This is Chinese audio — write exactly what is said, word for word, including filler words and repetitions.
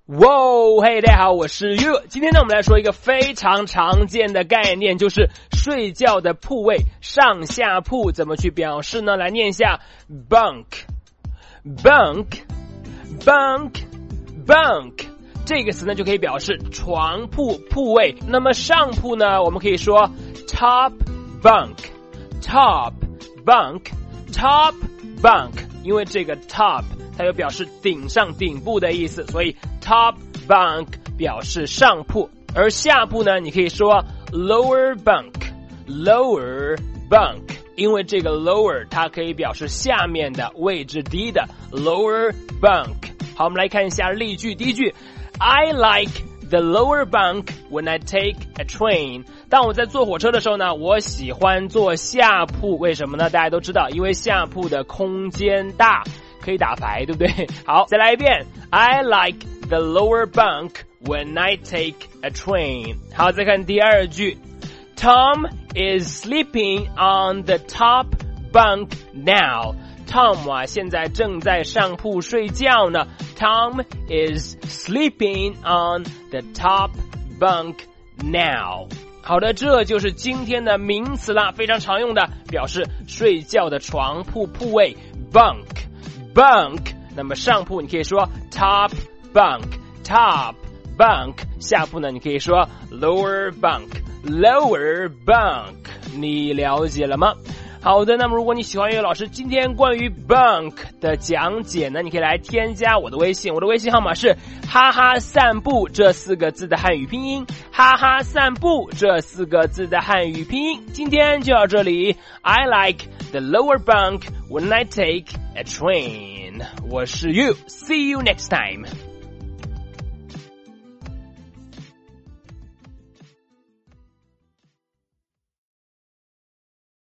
哇，嘿，大家好，我是 You。今天呢，我们来说一个非常常见的概念，就是睡觉的铺位，上下铺怎么去表示呢？来念一下 bunk bunk bunk bunk 这个词呢就可以表示床铺铺位。那么上铺呢，我们可以说 top bunk top bunk top bunk， 因为这个 top它有表示顶上顶部的意思，所以 top bunk 表示上铺。而下铺呢，你可以说 lower bunk lower bunk， 因为这个 lower 它可以表示下面的位置低的 lower bunk。 好，我们来看一下例句。第一句 I like the lower bunk when I take a train。 当我在坐火车的时候呢，我喜欢坐下铺。为什么呢？大家都知道，因为下铺的空间大，可以打牌，对不对？好，再来一遍 I like the lower bunk when I take a train。 好，再看第二句 Tom is sleeping on the top bunk now。 Tom 啊，现在正在上铺睡觉呢。 Tom is sleeping on the top bunk now。 好的，这就是今天的名词啦，非常常用的表示睡觉的床铺铺位 bunk bunk。 那么上铺你可以说 top bunk top bunk， 下铺呢你可以说 lower bunk lower bunk。 你了解了吗？好的，那么如果你喜欢岳老师今天关于 bunk 的讲解呢，你可以来添加我的微信，我的微信号码是哈哈散步这四个字的汉语拼音，哈哈散步这四个字的汉语拼音。今天就到这里。 I like the lower bunk when I take a train。 我是 You， see you next time。